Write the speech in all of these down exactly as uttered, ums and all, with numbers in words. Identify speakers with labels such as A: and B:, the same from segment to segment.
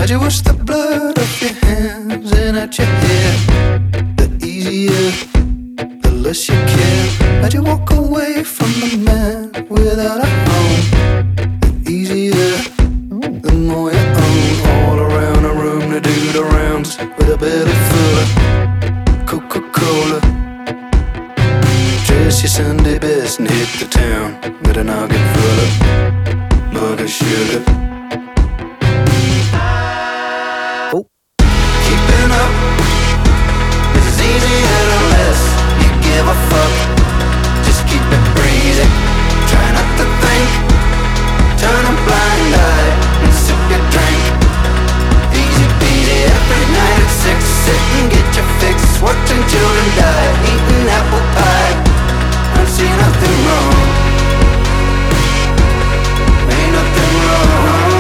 A: How'd you wash the blood off your hands and out your hair? The easier, the less you care. How'd you walk away from the man without a home? The easier, the more you own. All around a room to do the rounds with a belly full of Coca-Cola. Dress your Sunday best and hit the town with a noggin full of mud and sugar. Oh. Keeping up is as easy unless you give a fuck. Just keep it breezy. Try not to think. Turn a blind eye and sip your drink. Easy peasy. Every night at six, sit and get your fix. Watching children die, eating apple pie. I see nothing wrong. Ain't nothing wrong.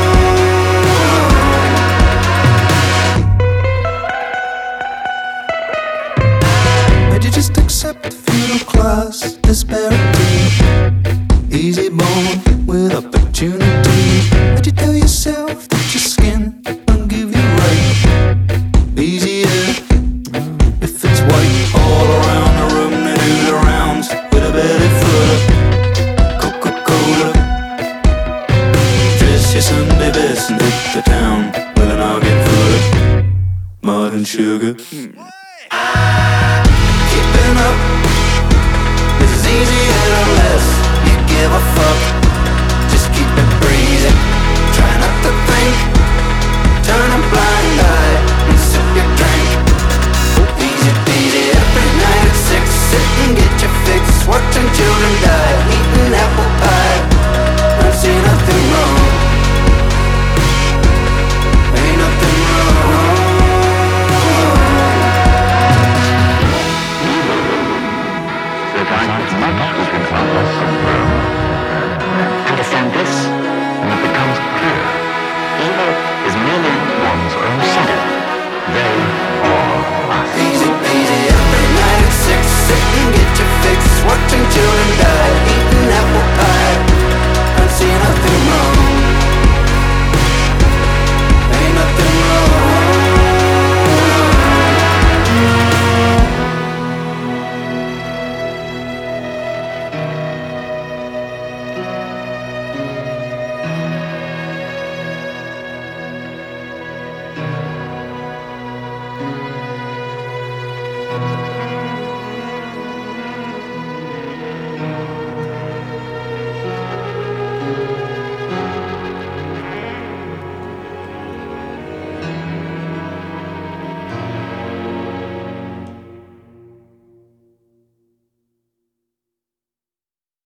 A: Would you just accept feudal class disparity? Easy born with opportunity. Would you tell yourself that your skin don't give you right? Easier if it's white. All around the room they do the rounds with a belly full of Coca-Cola. Dress your Sunday best and hit the town with an noggin full of mud and sugar. Keeping up is as easy unless you give a fuck. Just keep it breezy. Try not to think. Turn a blind eye and sip your drink. Easy peasy. Every night at six, sit and get your fix. Watching children die, eating apple pie. I see nothing wrong. Ain't nothing wrong.
B: Understand this?